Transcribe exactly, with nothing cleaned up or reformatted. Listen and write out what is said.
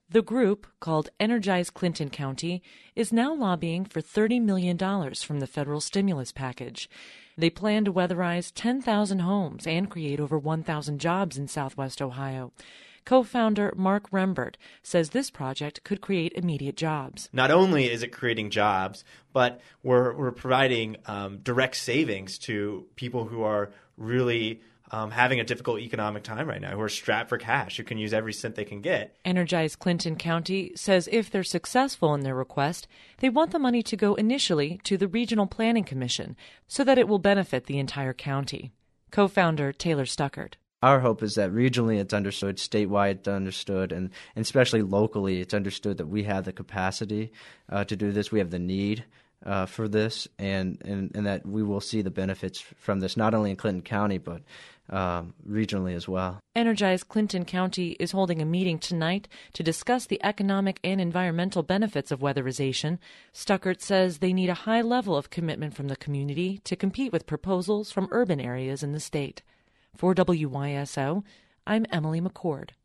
The group, called Energize Clinton County, is now lobbying for thirty million dollars from the federal stimulus package. They plan to weatherize ten thousand homes and create over one thousand jobs in southwest Ohio. Co-founder Mark Rembert says this project could create immediate jobs. Not only is it creating jobs, but we're, we're providing um, direct savings to people who are really Um, having a difficult economic time right now, who are strapped for cash, who can use every cent they can get. Energize Clinton County says if they're successful in their request, they want the money to go initially to the Regional Planning Commission so that it will benefit the entire county. Co-founder Taylor Stuckert. Our hope is that regionally it's understood, statewide it's understood, and, and especially locally it's understood that we have the capacity uh, to do this. We have the need Uh, for this, and, and, and that we will see the benefits from this, not only in Clinton County, but um, regionally as well. Energize Clinton County is holding a meeting tonight to discuss the economic and environmental benefits of weatherization. Stuckert says they need a high level of commitment from the community to compete with proposals from urban areas in the state. For W Y S O, I'm Emily McCord.